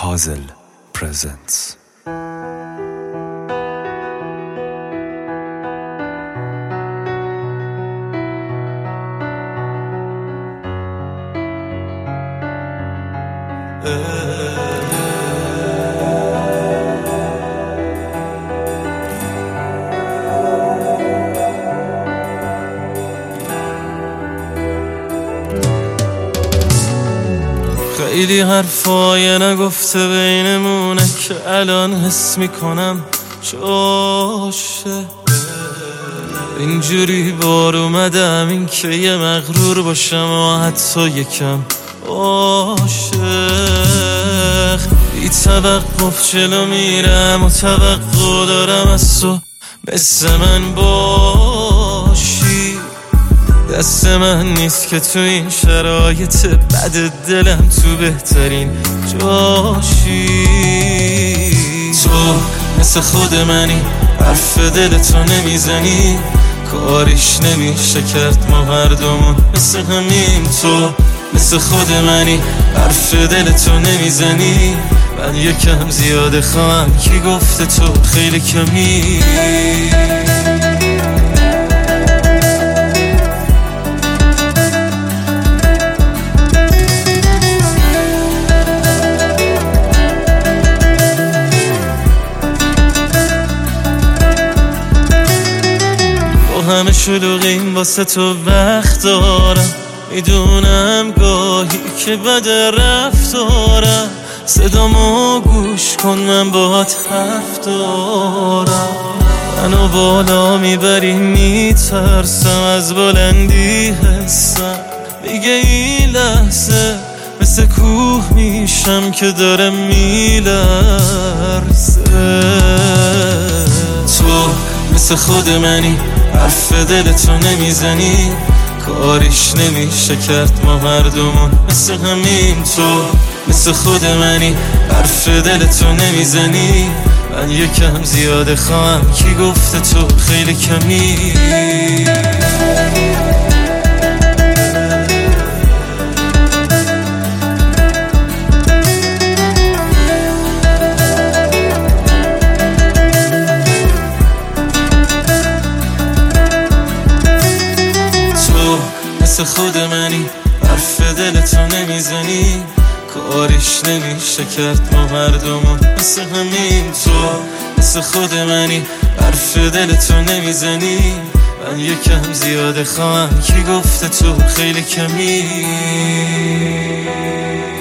Hazel presents. خیلی حرفای نگفته بینمونه که الان حس میکنم جاشه. اینجوری بار اومدم این که یه مغرور باشم و حتی یکم عاشق. بی توقف جلو میرم و توقع دارم از تو مثل من باشی. دست من نیست که تو این شرایط بد دلم تو بهترین جاشی. تو مثل خود منی، حرف دلتو نمیزنی، کاریش نمیشه کرد ما هر دومون مثل همین. تو مثل خود منی، حرف دلتو نمیزنی، من یکم زیاده خواهم کی گفته تو خیلی کمی. همه شلوغیم واسه تو وقت دارم، میدونم گاهی که بد رفتارم. صدامو گوش کن من باهات حرف دارم. منو بالا میبری میترسم از بلندی حسم، میگه این لحظه مثل کوه میشم که داره میلرزه. تو مثل خود منی، حرف دلتو نمیزنی، کاریش نمیشه کرد ما هر دومون مثل همین. تو مثل خود منی، حرف دلتو نمیزنی، من یکم زیاده خواهم کی گفته تو خیلی کمی. مثل خود منی، حرف دلتو نمیزنی، کاریش نمیشه کرد ما هر دومون مثل همین. تو مثل خود منی، حرف دلتو نمیزنی، من یکم زیاده خواهم کی گفته تو خیلی کمی.